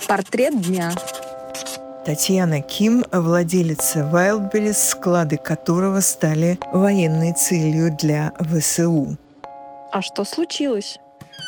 Портрет дня. Татьяна Ким – владелица Wildberries, склады которого стали военной целью для ВСУ. А что случилось?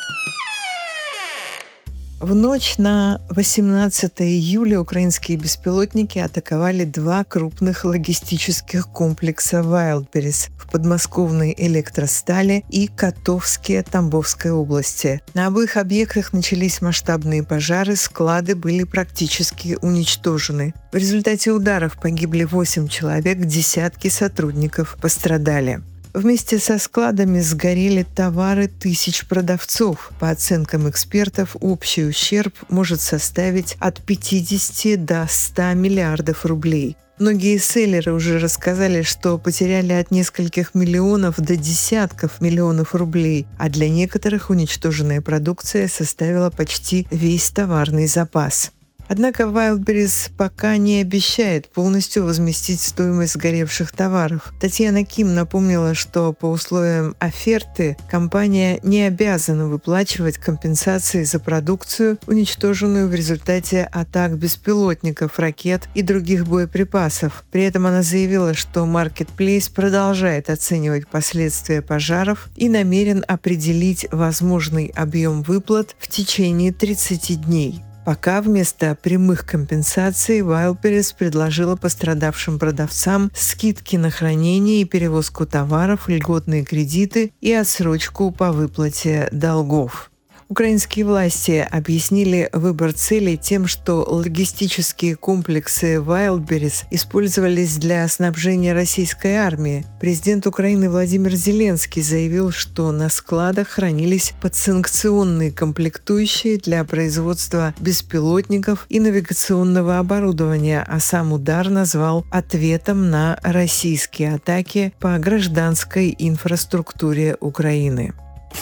В ночь на 18 июля украинские беспилотники атаковали два крупных логистических комплекса Wildberries в подмосковной Электростали и Котовске Тамбовской области. На обоих объектах начались масштабные пожары, склады были практически уничтожены. В результате ударов погибли 8 человек, десятки сотрудников пострадали. Вместе со складами сгорели товары тысяч продавцов. По оценкам экспертов, общий ущерб может составить от 50 до 100 миллиардов рублей. Многие селлеры уже рассказали, что потеряли от нескольких миллионов до десятков миллионов рублей, а для некоторых уничтоженная продукция составила почти весь товарный запас. Однако Wildberries пока не обещает полностью возместить стоимость сгоревших товаров. Татьяна Ким напомнила, что по условиям оферты компания не обязана выплачивать компенсации за продукцию, уничтоженную в результате атак беспилотников, ракет и других боеприпасов. При этом она заявила, что Marketplace продолжает оценивать последствия пожаров и намерен определить возможный объем выплат в течение 30 дней. Пока вместо прямых компенсаций Wildberries предложила пострадавшим продавцам скидки на хранение и перевозку товаров, льготные кредиты и отсрочку по выплате долгов. Украинские власти объяснили выбор целей тем, что логистические комплексы Wildberries использовались для снабжения российской армии. Президент Украины Владимир Зеленский заявил, что на складах хранились подсанкционные комплектующие для производства беспилотников и навигационного оборудования, а сам удар назвал ответом на российские атаки по гражданской инфраструктуре Украины.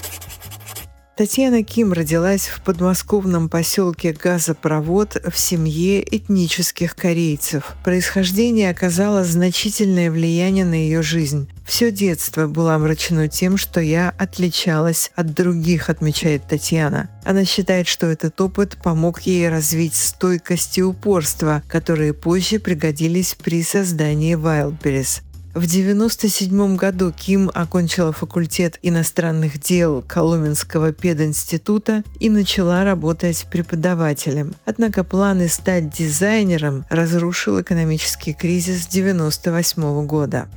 Татьяна Ким родилась в подмосковном поселке Газопровод в семье этнических корейцев. Происхождение оказало значительное влияние на ее жизнь. Все детство было омрачено тем, что я отличалась от других, отмечает Татьяна. Она считает, что этот опыт помог ей развить стойкость и упорство, которые позже пригодились при создании Wildberries. В 1997 году Ким окончила факультет иностранных дел Коломенского пединститута и начала работать преподавателем. Однако планы стать дизайнером разрушил экономический кризис 1998 года.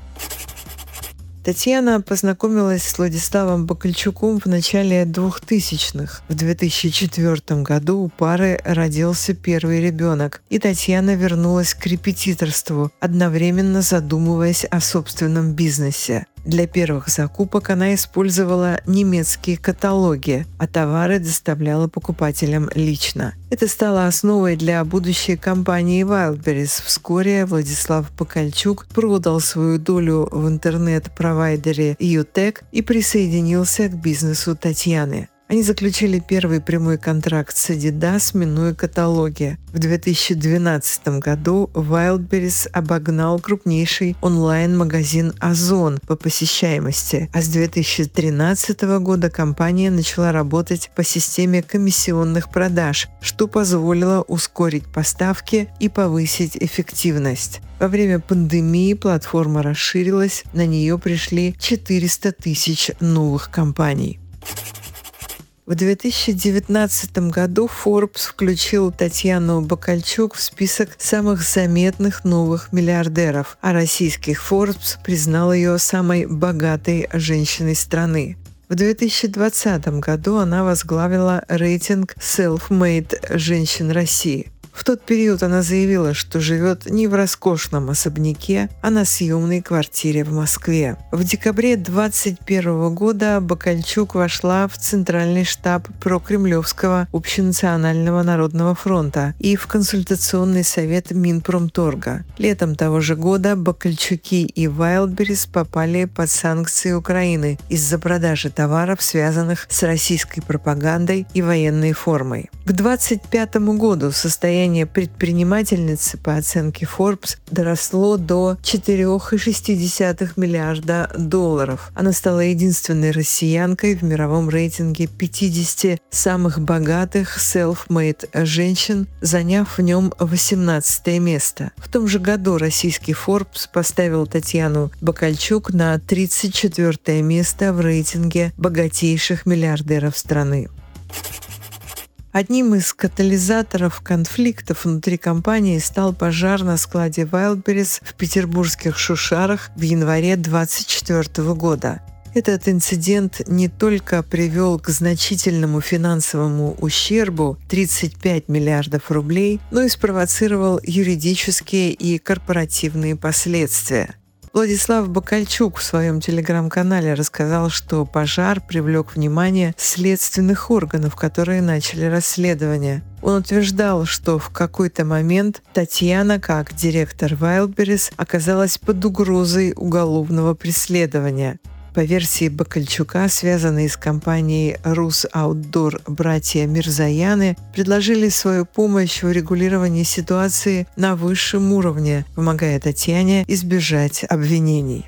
Татьяна познакомилась с Владиславом Бакальчуком в начале 2000-х. В 2004 году у пары родился первый ребенок, и Татьяна вернулась к репетиторству, одновременно задумываясь о собственном бизнесе. Для первых закупок она использовала немецкие каталоги, а товары доставляла покупателям лично. Это стало основой для будущей компании Wildberries. Вскоре Владислав Бакальчук продал свою долю в интернет-провайдере UTech и присоединился к бизнесу Татьяны. Они заключили первый прямой контракт с Adidas, минуя каталоги. В 2012 году Wildberries обогнал крупнейший онлайн-магазин Озон по посещаемости, а с 2013 года компания начала работать по системе комиссионных продаж, что позволило ускорить поставки и повысить эффективность. Во время пандемии платформа расширилась, на нее пришли 400 тысяч новых компаний. В 2019 году Forbes включил Татьяну Бакальчук в список самых заметных новых миллиардеров, а российский Forbes признал ее самой богатой женщиной страны. В 2020 году она возглавила рейтинг Self-Made женщин России. В тот период она заявила, что живет не в роскошном особняке, а на съемной квартире в Москве. В декабре 2021 года Бакальчук вошла в Центральный штаб прокремлевского Общенационального народного фронта и в Консультационный совет Минпромторга. Летом того же года Бакальчуки и Wildberries попали под санкции Украины из-за продажи товаров, связанных с российской пропагандой и военной формой. К К 2025 году состояние предпринимательницы, по оценке Forbes, доросло до $4,6 миллиарда. Она стала единственной россиянкой в мировом рейтинге 50 самых богатых self-made женщин, заняв в нем 18 место. В том же году российский Forbes поставил Татьяну Бакальчук на 34 место в рейтинге богатейших миллиардеров страны. Одним из катализаторов конфликтов внутри компании стал пожар на складе Wildberries в петербургских Шушарах в январе 2024 года. Этот инцидент не только привел к значительному финансовому ущербу – 35 миллиардов рублей, но и спровоцировал юридические и корпоративные последствия. Владислав Бакальчук в своем телеграм-канале рассказал, что пожар привлек внимание следственных органов, которые начали расследование. Он утверждал, что в какой-то момент Татьяна, как директор Wildberries, оказалась под угрозой уголовного преследования. По версии Бакальчука, связанные с компанией «Рус-Аутдор» братья Мирзояны предложили свою помощь в урегулировании ситуации на высшем уровне, помогая Татьяне избежать обвинений.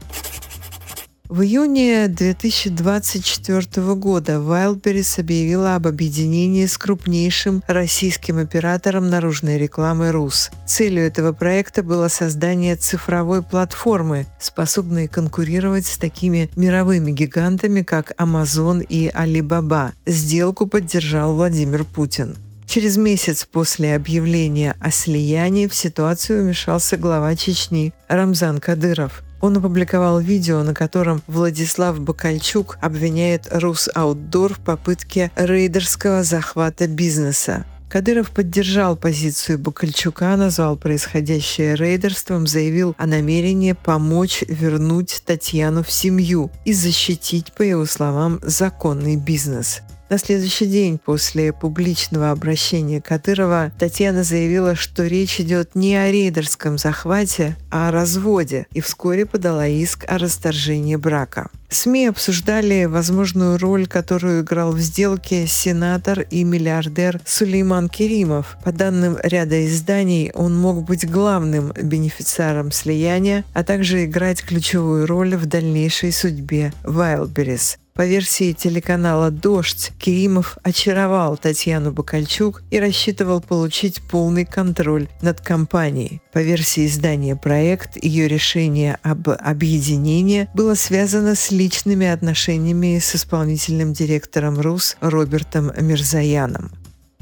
В июне 2024 года Wildberries объявила об объединении с крупнейшим российским оператором наружной рекламы «Рус». Целью этого проекта было создание цифровой платформы, способной конкурировать с такими мировыми гигантами, как Amazon и Alibaba. Сделку поддержал Владимир Путин. Через месяц после объявления о слиянии в ситуацию вмешался глава Чечни Рамзан Кадыров. Он опубликовал видео, на котором Владислав Бакальчук обвиняет «Рус-Аутдор» в попытке рейдерского захвата бизнеса. Кадыров поддержал позицию Бакальчука, назвал происходящее рейдерством, заявил о намерении помочь вернуть Татьяну в семью и защитить, по его словам, законный бизнес. На следующий день после публичного обращения Кадырова Татьяна заявила, что речь идет не о рейдерском захвате, а о разводе, и вскоре подала иск о расторжении брака. СМИ обсуждали возможную роль, которую играл в сделке сенатор и миллиардер Сулейман Керимов. По данным ряда изданий, он мог быть главным бенефициаром слияния, а также играть ключевую роль в дальнейшей судьбе Wildberries. По версии телеканала «Дождь», Керимов очаровал Татьяну Бакальчук и рассчитывал получить полный контроль над компанией. По версии издания «Проект», ее решение об объединении было связано с личными отношениями с исполнительным директором РУС Робертом Мирзояном.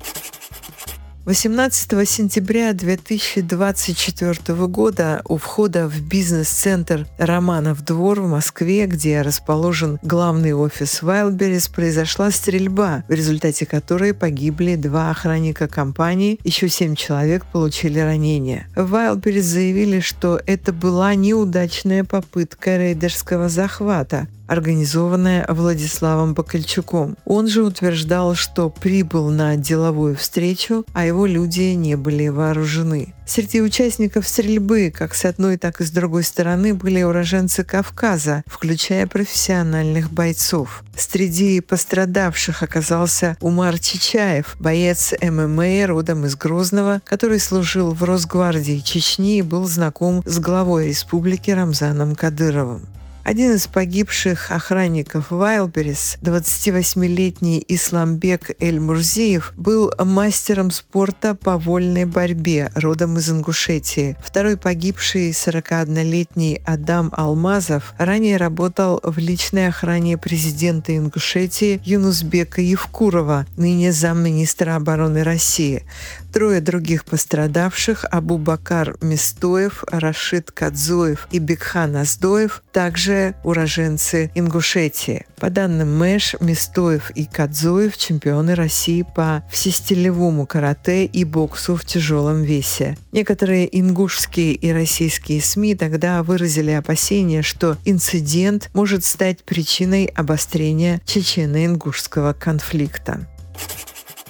18 сентября 2024 года у входа в бизнес-центр «Романов двор» в Москве, где расположен главный офис Wildberries, произошла стрельба, в результате которой погибли 2 охранника компании, еще 7 человек получили ранения. В Wildberries заявили, что это была неудачная попытка рейдерского захвата, организованная Владиславом Бакальчуком. Он же утверждал, что прибыл на деловую встречу, а его люди не были вооружены. Среди участников стрельбы, как с одной, так и с другой стороны, были уроженцы Кавказа, включая профессиональных бойцов. Среди пострадавших оказался Умар Чичаев, боец ММА родом из Грозного, который служил в Росгвардии Чечни и был знаком с главой республики Рамзаном Кадыровым. Один из погибших охранников Wildberries, 28-летний Исламбек Эль-Мурзиев, был мастером спорта по вольной борьбе, родом из Ингушетии. Второй погибший, 41-летний Адам Алмазов, ранее работал в личной охране президента Ингушетии Юнусбека Евкурова, ныне замминистра обороны России. 3 других пострадавших – Абу-Бакар Местоев, Рашид Кадзоев и Бекхан Аздоев, также уроженцы Ингушетии. По данным МЭШ, Местоев и Кадзоев – чемпионы России по всестилевому карате и боксу в тяжелом весе. Некоторые ингушские и российские СМИ тогда выразили опасения, что инцидент может стать причиной обострения чечено-ингушского конфликта.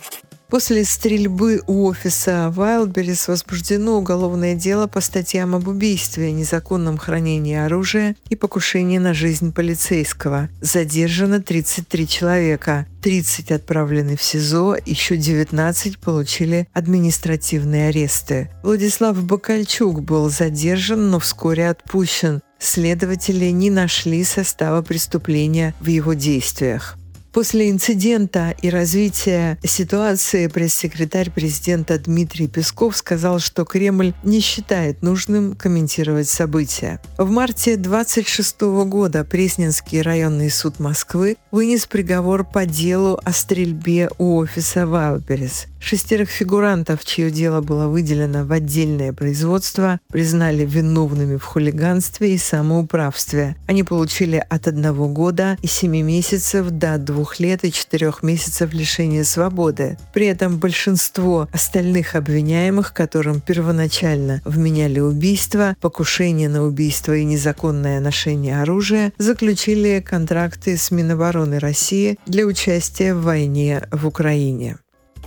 После стрельбы у офиса Wildberries возбуждено уголовное дело по статьям об убийстве, незаконном хранении оружия и покушении на жизнь полицейского. Задержано 33 человека. 30 отправлены в СИЗО, еще 19 получили административные аресты. Владислав Бакальчук был задержан, но вскоре отпущен. Следователи не нашли состава преступления в его действиях. После инцидента и развития ситуации пресс-секретарь президента Дмитрий Песков сказал, что Кремль не считает нужным комментировать события. В марте 26 года Пресненский районный суд Москвы вынес приговор по делу о стрельбе у офиса Wildberries. 6 фигурантов, чье дело было выделено в отдельное производство, признали виновными в хулиганстве и самоуправстве. Они получили от 1 года и 7 месяцев до 2 лет и 4 месяцев лишения свободы. При этом большинство остальных обвиняемых, которым первоначально вменяли убийство, покушение на убийство и незаконное ношение оружия, заключили контракты с Минобороны России для участия в войне в Украине.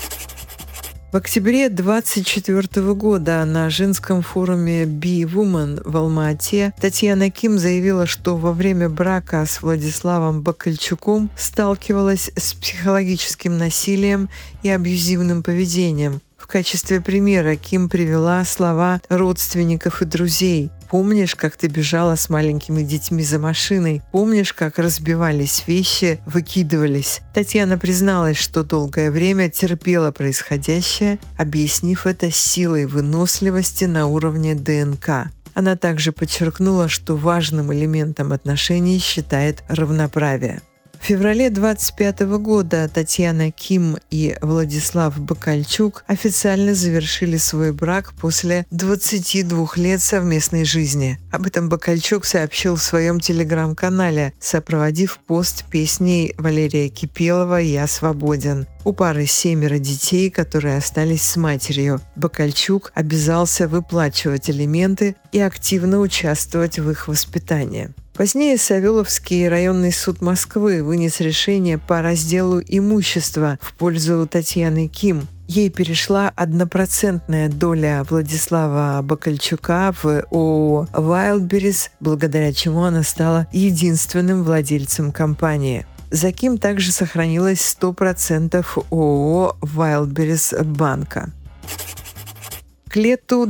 В октябре 2024 года на женском форуме Be Woman в Алма-Ате Татьяна Ким заявила, что во время брака с Владиславом Бакальчуком сталкивалась с психологическим насилием и абьюзивным поведением. В качестве примера Ким привела слова родственников и друзей. «Помнишь, как ты бежала с маленькими детьми за машиной? Помнишь, как разбивались вещи, выкидывались?» Татьяна призналась, что долгое время терпела происходящее, объяснив это силой выносливости на уровне ДНК. Она также подчеркнула, что важным элементом отношений считает равноправие. В феврале 2025 года Татьяна Ким и Владислав Бакальчук официально завершили свой брак после 22 лет совместной жизни. Об этом Бакальчук сообщил в своем телеграм-канале, сопроводив пост песней Валерия Кипелова «Я свободен». У пары 7 детей, которые остались с матерью. Бакальчук обязался выплачивать алименты и активно участвовать в их воспитании. Позднее Савеловский районный суд Москвы вынес решение по разделу имущества в пользу Татьяны Ким. Ей перешла 1% доля Владислава Бакальчука в ООО Wildberries, благодаря чему она стала единственным владельцем компании. За Ким также сохранилось 100% ООО Wildberries банка. К лету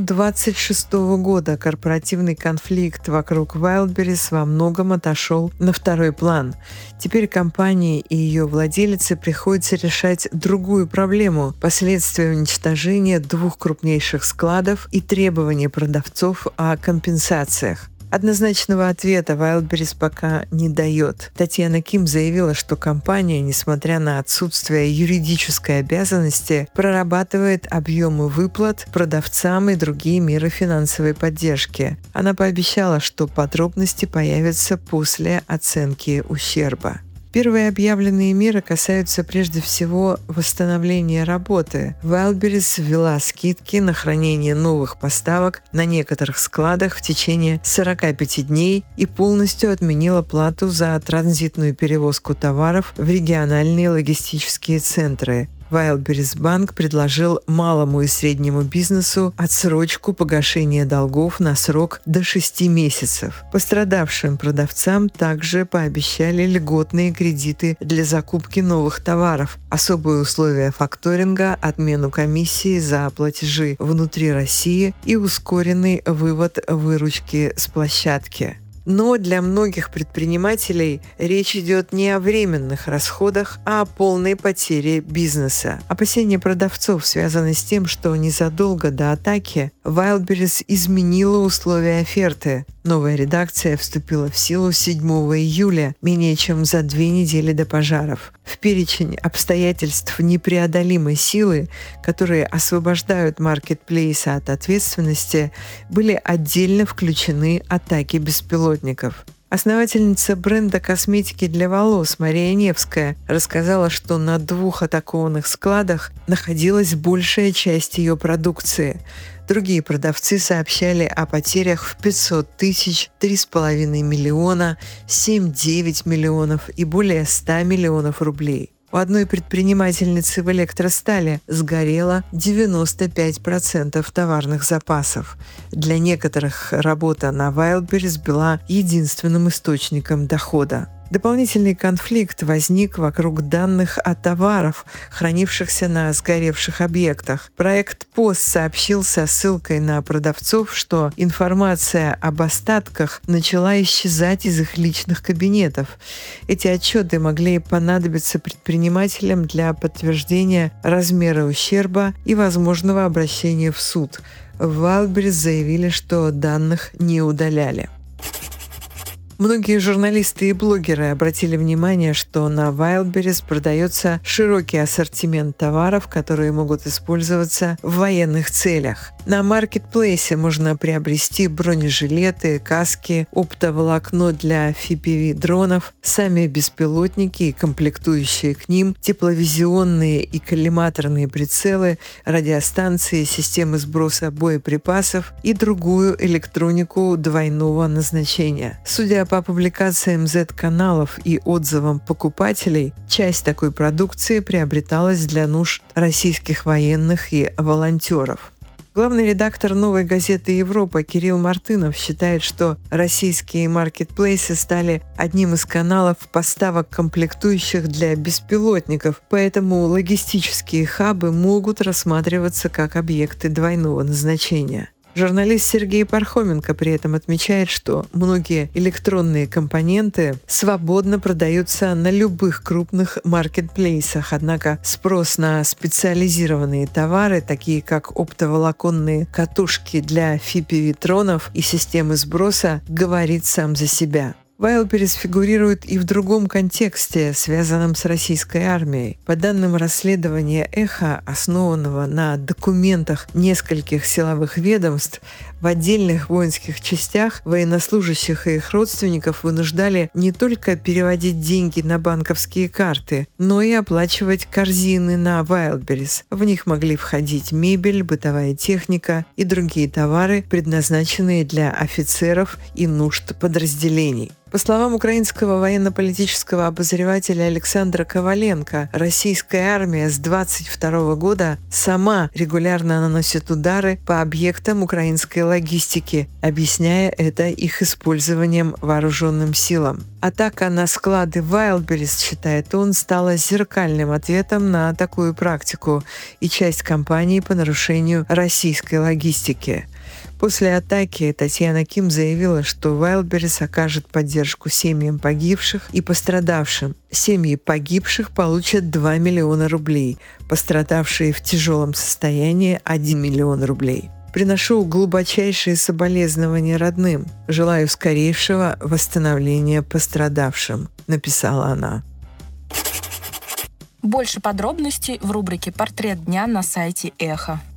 26 года корпоративный конфликт вокруг Wildberries во многом отошел на второй план. Теперь компании и ее владельцы приходится решать другую проблему – последствия уничтожения 2 крупнейших складов и требования продавцов о компенсациях. Однозначного ответа Wildberries пока не дает. Татьяна Ким заявила, что компания, несмотря на отсутствие юридической обязанности, прорабатывает объемы выплат продавцам и другие меры финансовой поддержки. Она пообещала, что подробности появятся после оценки ущерба. Первые объявленные меры касаются прежде всего восстановления работы. Wildberries ввела скидки на хранение новых поставок на некоторых складах в течение 45 дней и полностью отменила плату за транзитную перевозку товаров в региональные логистические центры. Wildberries банк предложил малому и среднему бизнесу отсрочку погашения долгов на срок до 6 месяцев. Пострадавшим продавцам также пообещали льготные кредиты для закупки новых товаров, особые условия факторинга, отмену комиссии за платежи внутри России и ускоренный вывод выручки с площадки. Но для многих предпринимателей речь идет не о временных расходах, а о полной потере бизнеса. Опасения продавцов связаны с тем, что незадолго до атаки Wildberries изменила условия оферты. Новая редакция вступила в силу 7 июля, менее чем за 2 недели до пожаров. В перечень обстоятельств непреодолимой силы, которые освобождают маркетплейса от ответственности, были отдельно включены атаки беспилотников. Основательница бренда косметики для волос Мария Невская рассказала, что на 2 атакованных складах находилась большая часть ее продукции. Другие продавцы сообщали о потерях в 500 тысяч, 3,5 миллиона, 7-9 миллионов и более 100 миллионов рублей. У одной предпринимательницы в электростали сгорело 95% товарных запасов. Для некоторых работа на Wildberries была единственным источником дохода. Дополнительный конфликт возник вокруг данных о товарах, хранившихся на сгоревших объектах. Проект «Пост» сообщил со ссылкой на продавцов, что информация об остатках начала исчезать из их личных кабинетов. Эти отчеты могли понадобиться предпринимателям для подтверждения размера ущерба и возможного обращения в суд. В Wildberries заявили, что данных не удаляли. Многие журналисты и блогеры обратили внимание, что на Wildberries продается широкий ассортимент товаров, которые могут использоваться в военных целях. На маркетплейсе можно приобрести бронежилеты, каски, оптоволокно для FPV-дронов, сами беспилотники и комплектующие к ним, тепловизионные и коллиматорные прицелы, радиостанции, системы сброса боеприпасов и другую электронику двойного назначения. Судя по публикациям Z-каналов и отзывам покупателей, часть такой продукции приобреталась для нужд российских военных и волонтеров. Главный редактор «Новой газеты Европа» Кирилл Мартынов считает, что российские маркетплейсы стали одним из каналов поставок комплектующих для беспилотников, поэтому логистические хабы могут рассматриваться как объекты двойного назначения. Журналист Сергей Пархоменко при этом отмечает, что многие электронные компоненты свободно продаются на любых крупных маркетплейсах, однако спрос на специализированные товары, такие как оптоволоконные катушки для FPV-дронов и системы сброса, говорит сам за себя. Wildberries фигурирует и в другом контексте, связанном с российской армией. По данным расследования «Эхо», основанного на документах нескольких силовых ведомств, в отдельных воинских частях военнослужащих и их родственников вынуждали не только переводить деньги на банковские карты, но и оплачивать корзины на Wildberries. В них могли входить мебель, бытовая техника и другие товары, предназначенные для офицеров и нужд подразделений. По словам украинского военно-политического обозревателя Александра Коваленко, российская армия с 2022 года сама регулярно наносит удары по объектам украинской логистики, объясняя это их использованием вооруженным силам. Атака на склады Wildberries, считает он, стала зеркальным ответом на такую практику и часть кампании по нарушению российской логистики. После атаки Татьяна Ким заявила, что Wildberries окажет поддержку семьям погибших и пострадавшим. Семьи погибших получат 2 миллиона рублей, пострадавшие в тяжелом состоянии – 1 миллион рублей. Приношу глубочайшие соболезнования родным. Желаю скорейшего восстановления пострадавшим, написала она. Больше подробностей в рубрике «Портрет дня» на сайте Эхо.